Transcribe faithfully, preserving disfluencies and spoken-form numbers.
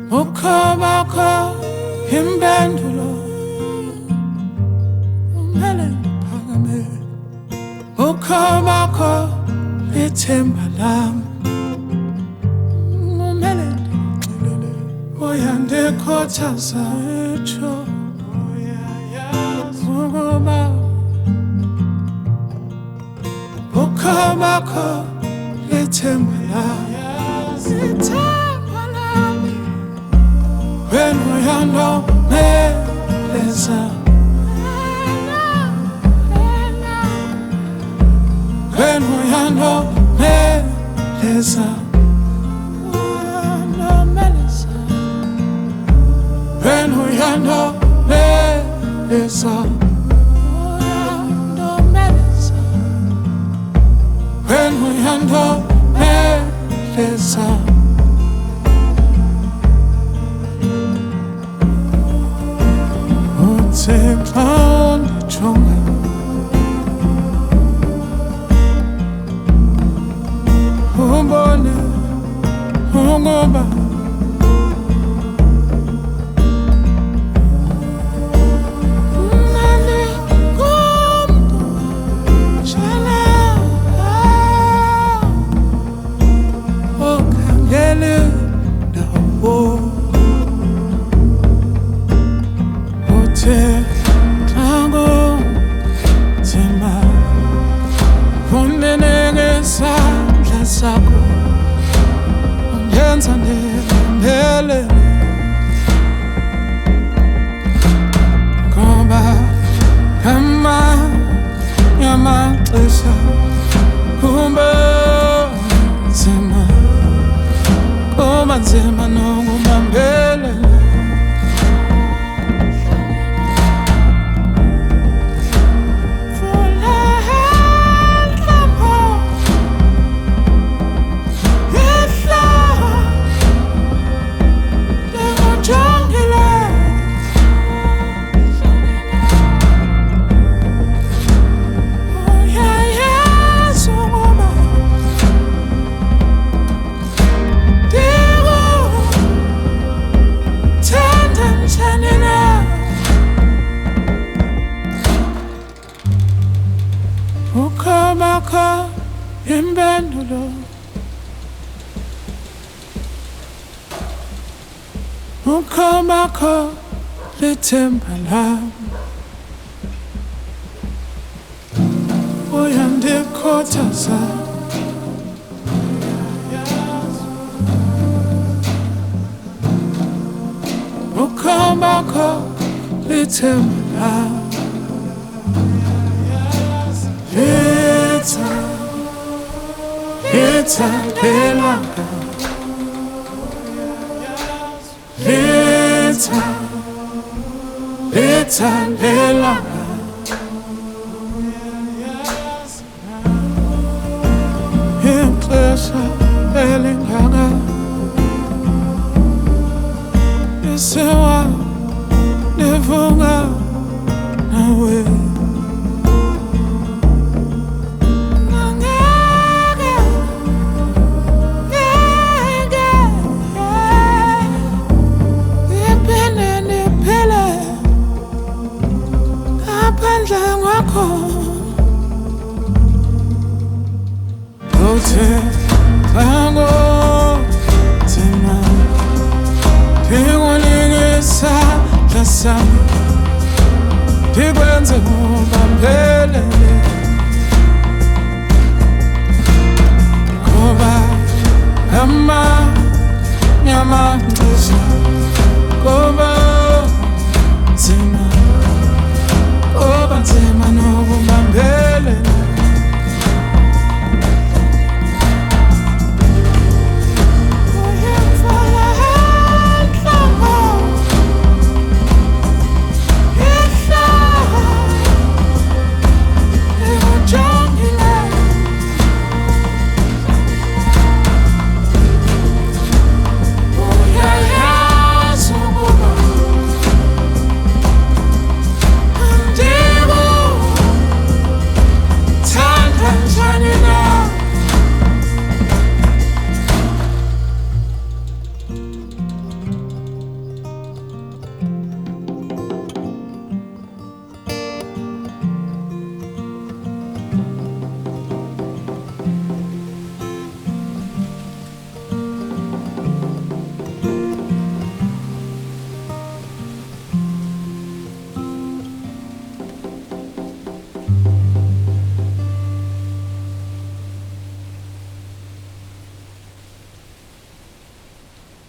Ukhabakho impendulo umele ndiphakame. Ukhabakho ithemba lam umele ndixelele. Uyandikhuthaza etsho ukuba ukhabakho ithemba lam. When we are no meleza, when we are no meleza, no meleza, when we are no meleza, no meleza, when we are no meleza. Seklan chonga umbone ungoba nani kumdu chala okangele nawo tango tema unenenge sandla sakho ungenza ndele ngoba kama yamaxesha kumbe nzima kuba nzima nokubambele. Ukhabakho impendulo ukhabakho lithemba lam uyandikhuthaza ukhabakho lithemba lam. It's a, it's a delaka. It's a, it's a delaka. Ixesha elingaka isewa nevunga nawe. Tango tema pingolingisa lasami tikwenze ngobambelele ngoba ama nyama